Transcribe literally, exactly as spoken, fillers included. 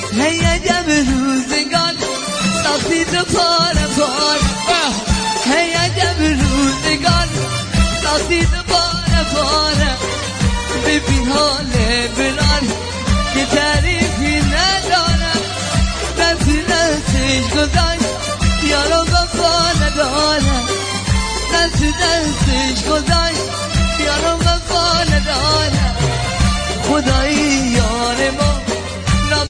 هی عجب روزگار ساختید پاره پاره هی عجب روزگار ساختید پاره پاره ببین حال بلال که تعریفی نداره دست دستش گذاشت یارو وفا نداره دست دستش گذاشت یارو وفا نداره خدایی